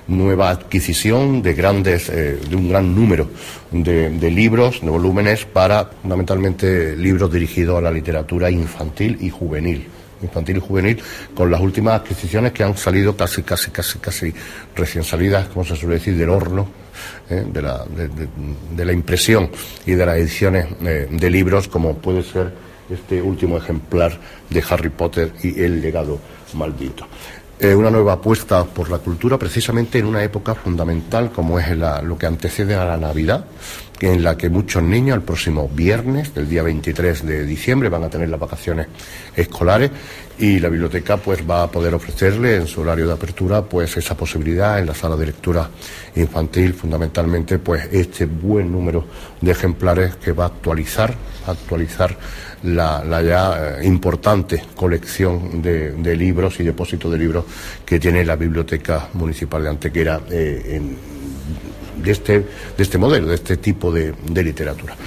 nueva adquisición de un gran número de libros, de volúmenes, para fundamentalmente libros dirigidos a la literatura infantil y juvenil, con las últimas adquisiciones que han salido casi recién salidas, como se suele decir, del horno, de la impresión y de las ediciones de libros, como puede ser este último ejemplar de Harry Potter y el legado maldito. Una nueva apuesta por la cultura, precisamente en una época fundamental como es lo que antecede a la Navidad, en la que muchos niños el próximo viernes, el día 23 de diciembre, van a tener las vacaciones escolares, y la biblioteca pues va a poder ofrecerle en su horario de apertura pues esa posibilidad en la sala de lectura infantil, fundamentalmente pues este buen número de ejemplares que va a actualizar la ya importante colección de libros y depósito de libros que tiene la Biblioteca Municipal de Antequera de este modelo, de este tipo de literatura.